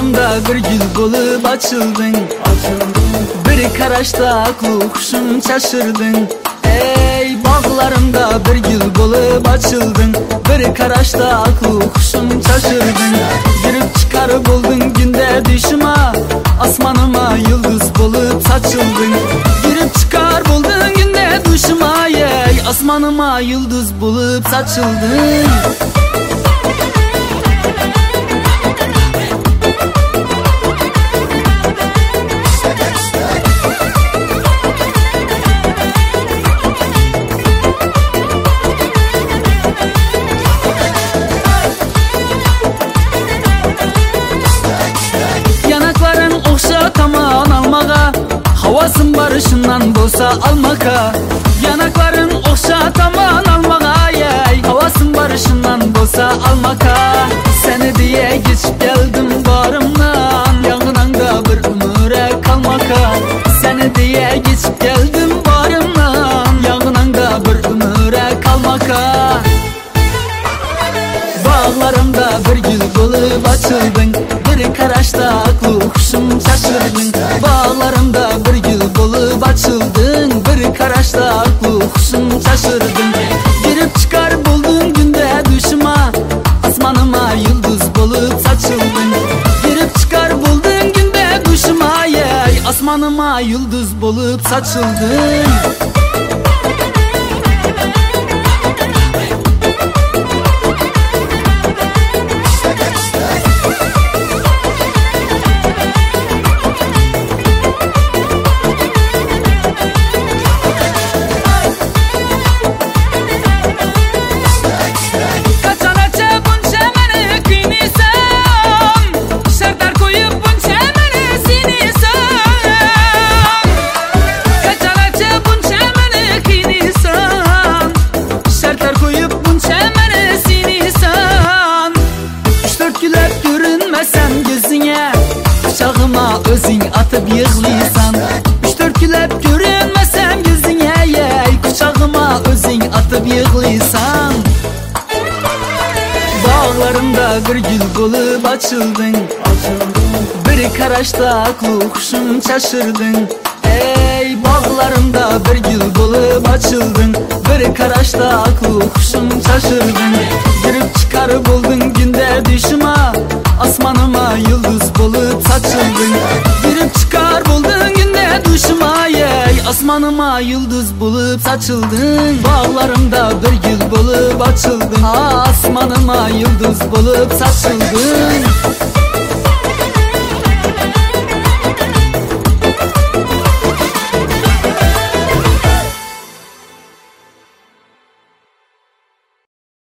Bağlarımda bir gül bulup açıldın. Bir karaşta aklı kuşum şaşırdın. Ey bağlarımda bir gül bulup açıldın. Bir karaşta aklı kuşum şaşırdın. Girip çıkarıp buldun günde düşüma, asmanıma yıldız bulup saçıldın. Girip çıkar buldun günde düşüma, ey asmanıma yıldız bulup saçıldın. Havasın barışından bolsa almaka, yanakların okşa taman almaka, yey. Havasın barışından bolsa almaka. Seni diye geçip geldim barımdan, yanınanda bir ömüre kalmaka. Seni diye geçip geldim barımdan, yanınanda bir ömüre kalmaka. Bağlarımda bir gül bulup açıldın. Bir karaşta aklı kuşum şaşırdın. Bağlarımda bir gül bulup açıldın. Bir karaşta aklı kuşum şaşırdın. Girip çıkar buldun günde düşüma, asmanıma yıldız bulup saçıldın. Girip çıkar buldun günde düşüma, yey. Asmanıma yıldız bulup saçıldın. Kucağıma özün atıp yığlıysan, 3-4 gülüp görünmesem gözüne, yey. Kucağıma özün atıp yığlıysan. Bağlarımda bir gül bulup açıldın. Bir karaşta aklı kuşum şaşırdın. Ey bağlarımda bir gül bulup açıldın. Bir karaşta aklı kuşum şaşırdın. Girip çıkarıp buldun günde düşüma, asmanıma yıldız bulup saçıldın. Girip çıkar buldun günde düşüma, yey. Asmanıma yıldız bulup saçıldın. Bağlarımda bir gül bulup açıldın. Asmanıma yıldız bulup saçıldın.